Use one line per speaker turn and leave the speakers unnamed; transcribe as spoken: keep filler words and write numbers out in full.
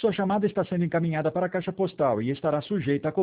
Sua chamada está sendo encaminhada para a caixa postal e estará sujeita a